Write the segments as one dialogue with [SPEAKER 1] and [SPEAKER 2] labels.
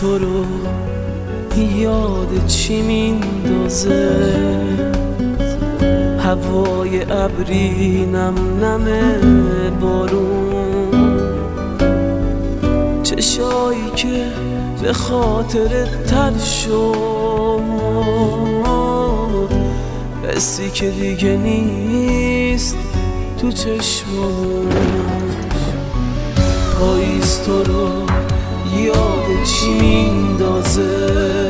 [SPEAKER 1] تو رو یاد چی میندازه، هوای ابری نم نمه بارون، چشایی که به خاطر تر شد، حسی که دیگه نیست تو چشمم. پاییز تو رو یاد چی میندازه،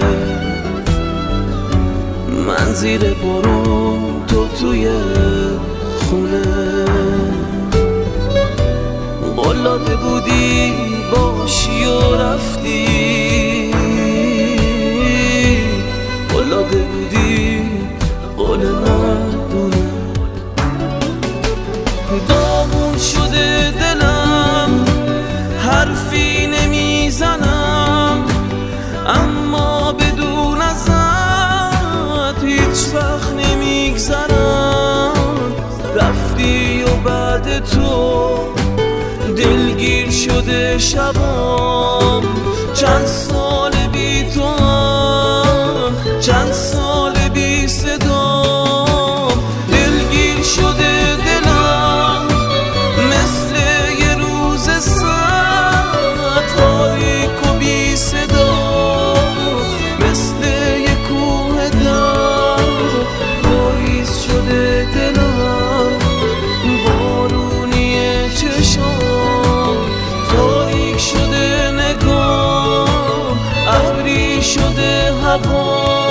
[SPEAKER 1] من زیر بارون تو توی خونه، قلاده بودی باشی و رفتی، قلاده بودی قول مردونه. داغون شده دلم حرفی نمیزنم، اما بدون ازت هیچ وقت نمیگذرم. رفتی و بعد تو دلگیر شده شبام، چند سال بی تو هم، چند سال بی صدام. دلگیر شده دلم مثل یه روز سرد، تاریک و بی صدا، مثل یه کوه درد. پاییز شده دلم بارونی چشام، تاریک شده نگام، ابری شده هوام.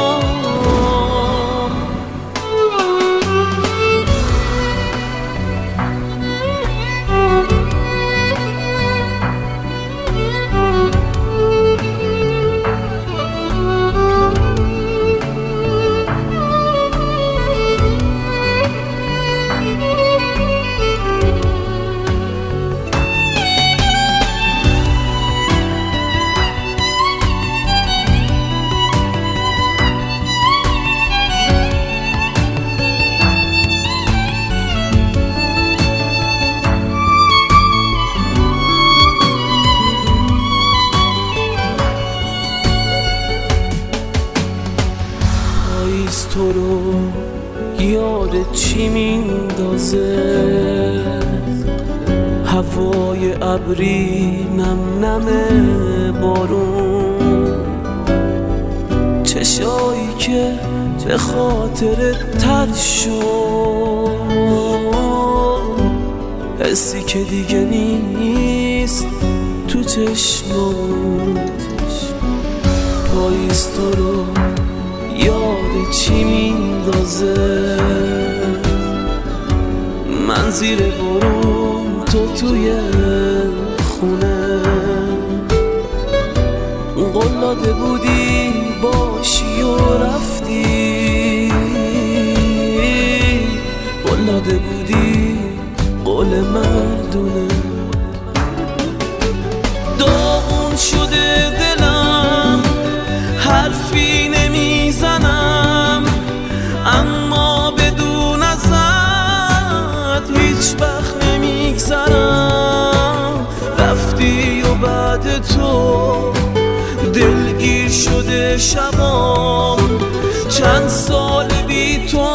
[SPEAKER 1] پاییز تو رو یاد چی میندازه، هوای ابری نم نمه بارون، چشایی که به خاطر تر شد، حسی که دیگه نیست تو چشمم. پاییز تو رو یاد چی میندازه، من زیر بارون تو توی خونه، قلاده بودی باشی و رفتی، قلاده بودی قول مردونه. داغون شده دلم حرفی نمیزنم، اما بدون ازت هیچ وقت نمیگذرم. رفتی و بعد تو دلگیر شده شبام، چند سال بی تو